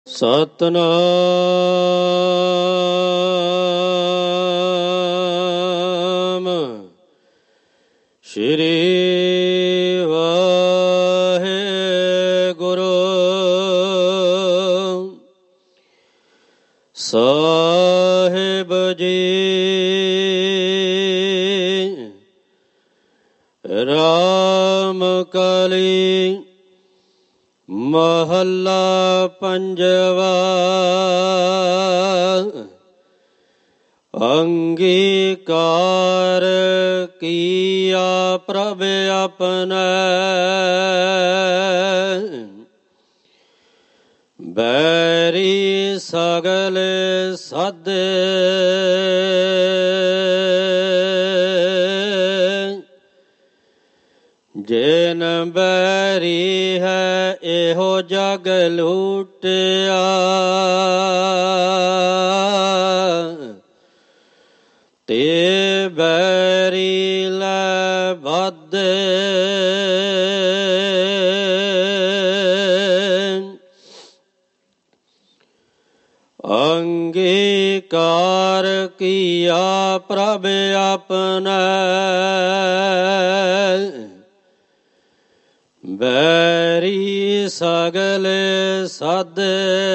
ਸਤਿਨਾਮ ਸ਼੍ਰੀ ਵਾਹਿਗੁਰੂ ਸਾਹਿਬ ਜੀ। ਰਾਮ ਕਲੀ ਮਹੱਲਾ ਪੰਜਵਾ। ਅੰਗੀਕਾਰ ਕੀਆ ਪ੍ਰਭ ਆਪਣਾ, ਬੈਰੀ ਸਗਲ ਸਾਧੇ। ਜਿਨ ਬੈਰੀ ਹੈ ਇਹੋ ਜਗ ਲੁੱਟਿਆ, ਤੇ ਬੈਰੀ ਲੈ ਵਾਧੇ। ਅੰਗੀਕਾਰ ਕੀਆ ਪ੍ਰਭ ਆਪਣਾ, ਬੈਰੀ ਸਗਲ ਸਾਧੇ।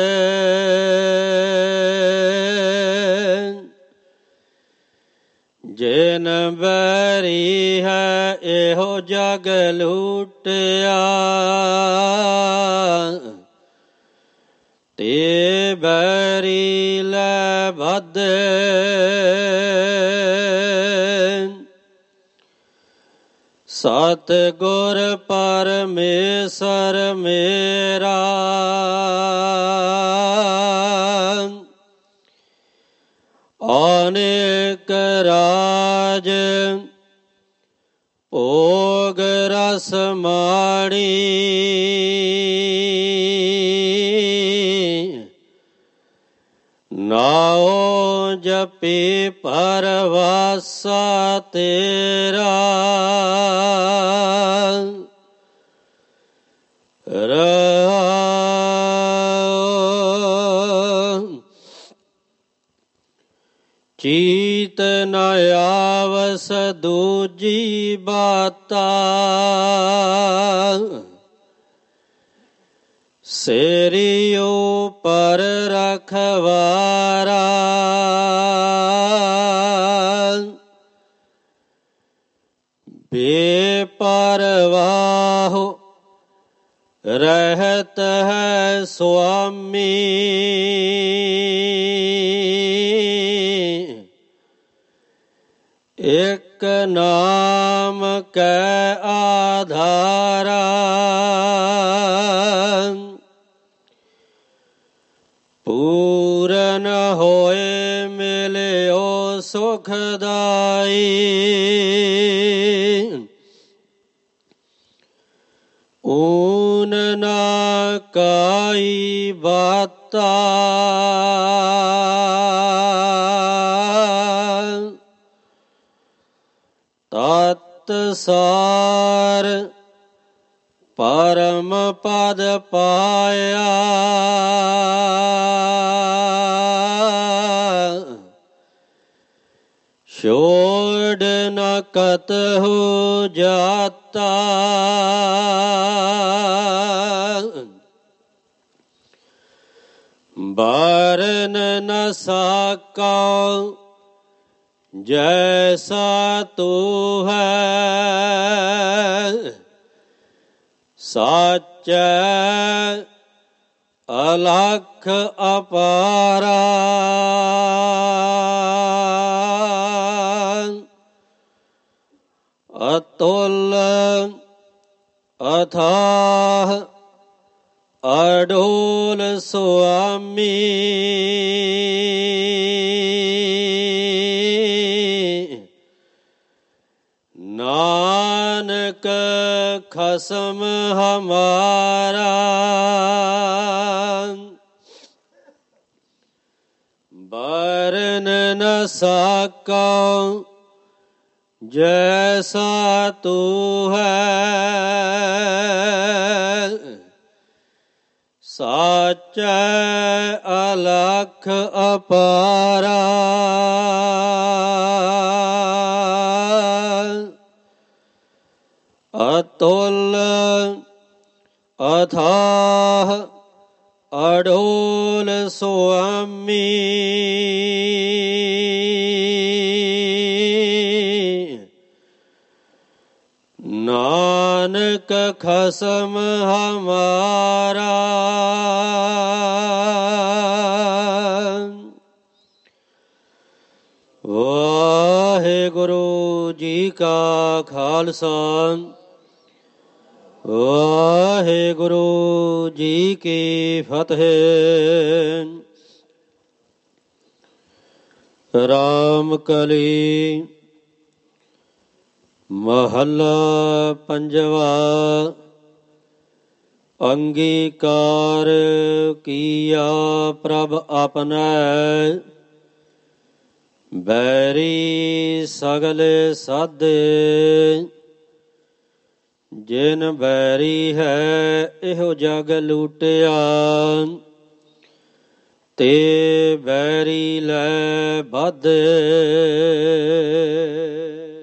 ਜਿਨ ਬੈਰੀ ਹੈ ਇਹੋ ਜਗ ਲੁੱਟਿਆ, ਤੇ ਬੈਰੀ ਲੈ ਵਾਧੇ। ਸਤਿਗੁਰ ਪਰਮੇਸ਼ਰ ਮੇਰਾ, ਅਨੇਕ ਰਾਜ ਭੋਗ ਰਸ ਮਾਣੀ। ਨਾਉ ਜਪੀ ਪਰਵਾਸਾ ਤੇਰਾ, ਚੀਤ ਨ ਆਵਸ ਦੂਜੀ ਬਾਤਾ। ਸੇਰੀ ਉਪਰ ਰਖਵਾਰਾ, ਬੇਪਰਵਾਹ ਰਹਿਤ ਹੈ ਸੁਆਮੀ। ਇਕ ਨਾਮ ਕੈ ਆਧਾਰਾ, ਪੂਰਨ ਹੋਏ ਮਿਲਿਓ ਸੁਖਦਾਈ। ਊਨ ਨਾ ਕਾਈ ਬਾਤਾ, ਤਤ ਸਾਰ ਪਰਮ ਪਦ ਪਾਇਆ। ਛੋੜ ਨ ਕਤਹੁ ਜਾਤਾ, ਬਾਰਨ ਨ ਸਾਕਉ ਜੈਸਾ ਤੂੰ ਹੈ। ਸਾਚੈ ਅਲਖ ਅਪਾਰਾ, ਅਤੁਲ ਅਥਾਹ ਅਡੋਲ ਸੁਆਮੀ। ਨਾਨਕ ਖਸਮ ਹਮਾਰਾ, ਬਰਨ ਨ ਸਾਕਉ ਜੈਸਾ ਤੂੰ ਹੈ। ਸਾਚੈ ਅਲਖ ਅਪਾਰਾ ਅਤੁਲ ਅਥਾਹ ਅਡੋਲ ਸੁਆਮੀ ਨਾਨਕ ਖਸਮ ਹਮਾਰਾ ਵਾਹਿਗੁਰੂ ਜੀ ਕਾ ਖਾਲਸਾ ਵਾਹਿਗੁਰੂ ਜੀ ਕੀ ਫਤਿਹ। ਰਾਮ ਕਲੀ ਮਹੱਲਾ ਪੰਜਵਾ। ਅੰਗੀਕਾਰ ਕੀਆ ਪ੍ਰਭ ਆਪਨੈ ਬੈਰੀ ਸਗਲ ਸਾਧੇ। ਜਿਨ ਬੈਰੀ ਹੈ ਇਹੋ ਜਗ ਲੂਟਿਆ ਤੇ ਬੈਰੀ ਲੈ ਬਾਧੇ।